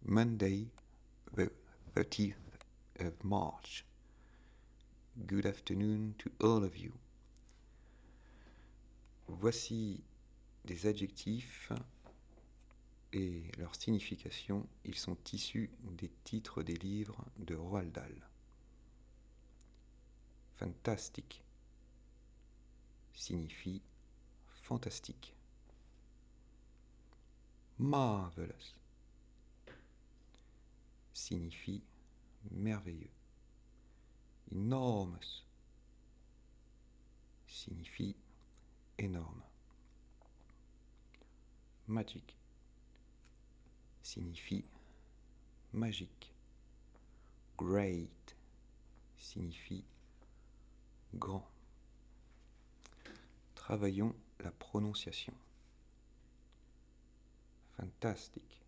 Monday, the 30th of March. Good afternoon to all of you. Voici des adjectifs et leur signification. Ils sont issus des titres des livres de Roald Dahl. Fantastic signifie fantastique. Marvelous signifie merveilleux. Enormous signifie énorme. Magic signifie magique. Great signifie grand. Travaillons la prononciation. Fantastic.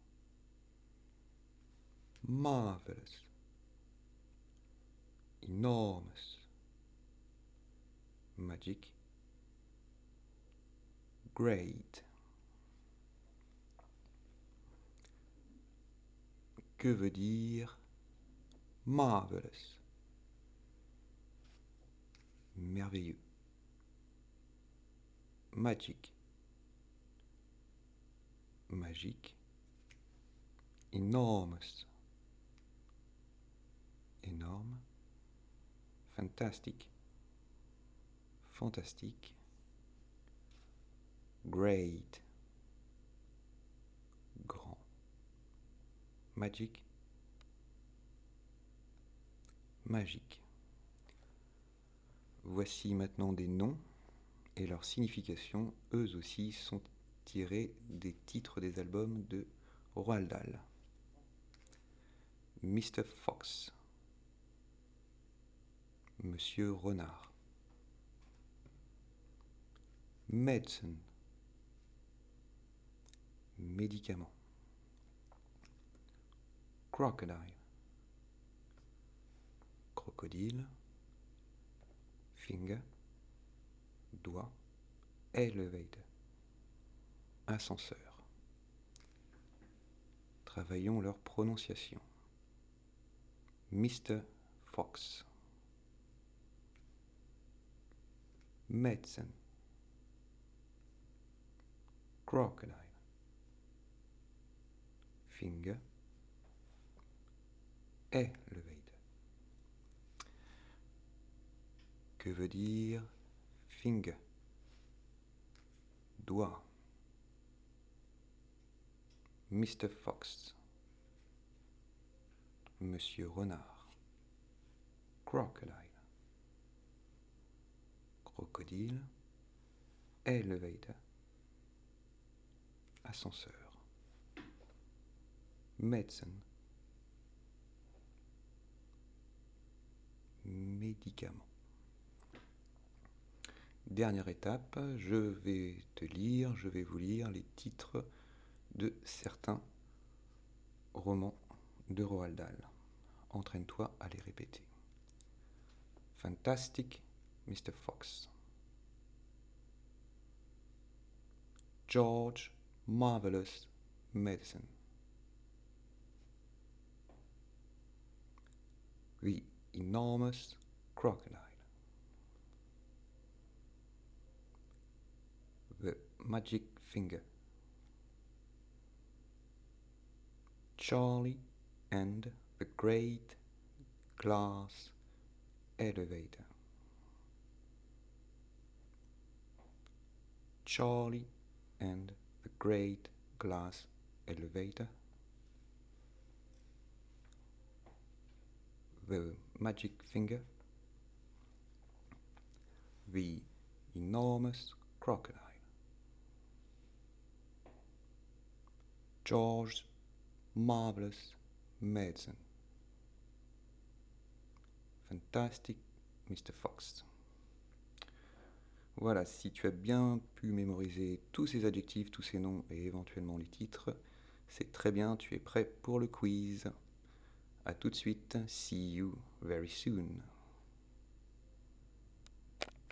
Marvelous. Enormous. Magic. Great. Que veut dire marvelous? Merveilleux. Magic. Magique. Enormous. Énorme. Fantastic. Fantastique. Great. Grand. Magic. Magique. Voici maintenant des noms et leurs significations, eux aussi, sont tirés des titres des albums de Roald Dahl. Mr. Fox, Monsieur Renard. Medicine, médicament. Crocodile, crocodile. Finger, doigt. Elevator, ascenseur. Travaillons leur prononciation. Mr. Fox. Medicine. Crocodile. Finger. Elevator. Que veut dire finger? Doigt. Mr. Fox. Monsieur Renard. Crocodile. Crocodile. Elevator. Ascenseur. Medicine. Médicament. Dernière étape, je vais vous lire les titres de certains romans de Roald Dahl. Entraîne-toi à les répéter. Fantastic Mr. Fox. George Marvelous Medicine. The Enormous Crocodile. The Magic Finger. Charlie and the Great Glass Elevator. Charlie and the Great Glass Elevator. The Magic Finger. The Enormous Crocodile. George's Marvelous Medicine. Fantastic Mr. Fox. Voilà, si tu as bien pu mémoriser tous ces adjectifs, tous ces noms et éventuellement les titres, c'est très bien, tu es prêt pour le quiz. A tout de suite, see you very soon.